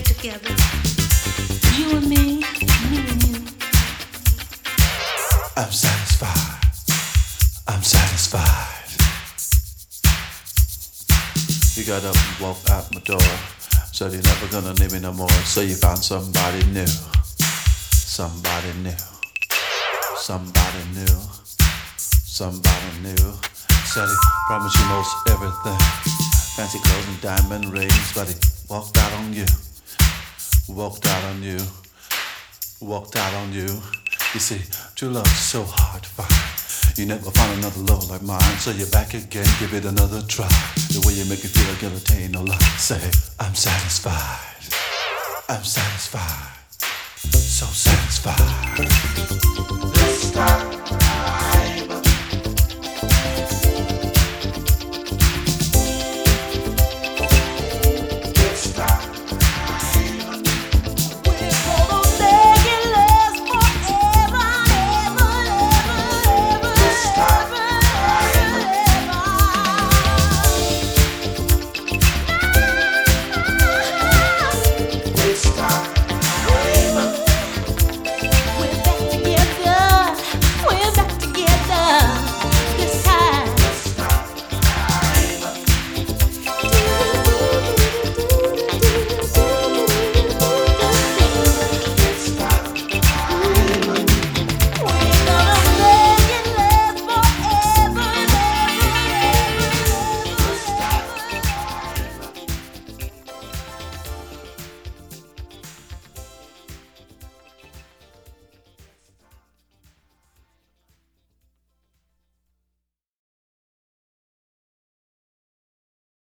together. You and me and you. I'm satisfied. I'm satisfied. You got up and walked out my door. Said you're never gonna need me no more. So you found somebody new. Somebody new. Somebody new. Somebody new. Said he promised you most everything. Fancy clothes and diamond rings. But he walked out on you. Walked out on you. Walked out on you. You see, true love is so hard to find. You never find another love like mine. So you're back again, give it another try. The way you make me feel like guillotine, no lie. Say, I'm satisfied. I'm satisfied. So satisfied. This time